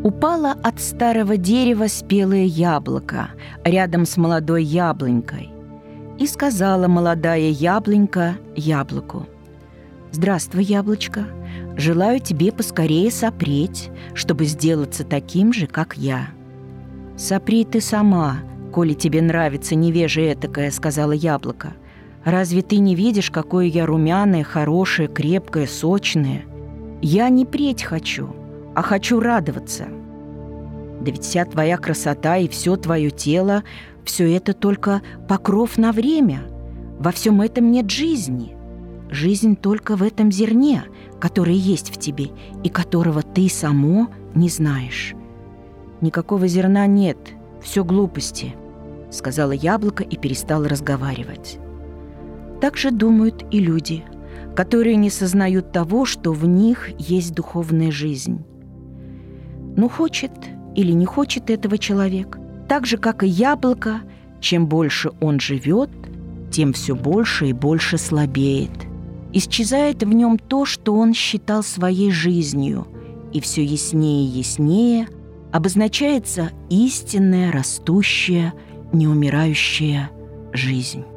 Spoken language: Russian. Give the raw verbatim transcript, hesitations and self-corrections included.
Упало от старого дерева спелое яблоко рядом с молодой яблонькой. И сказала молодая яблонька яблоку: «Здравствуй, яблочко, желаю тебе поскорее сопреть, чтобы сделаться таким же, как я». «Сопри ты сама, коли тебе нравится невеже этакое», — сказала яблоко. «Разве ты не видишь, какое я румяное, хорошее, крепкое, сочное? Я не преть хочу, а хочу радоваться. Да ведь вся твоя красота и все твое тело — все это только покров на время. Во всем этом нет жизни. Жизнь только в этом зерне, которое есть в тебе и которого ты само не знаешь». «Никакого зерна нет, все глупости», — сказала яблоко и перестала разговаривать. Так же думают и люди, которые не сознают того, что в них есть духовная жизнь. Ну, хочет или не хочет этого человек, так же, как и яблоко, чем больше он живет, тем все больше и больше слабеет. Исчезает в нем то, что он считал своей жизнью, и все яснее и яснее обозначается истинная, растущая, неумирающая жизнь.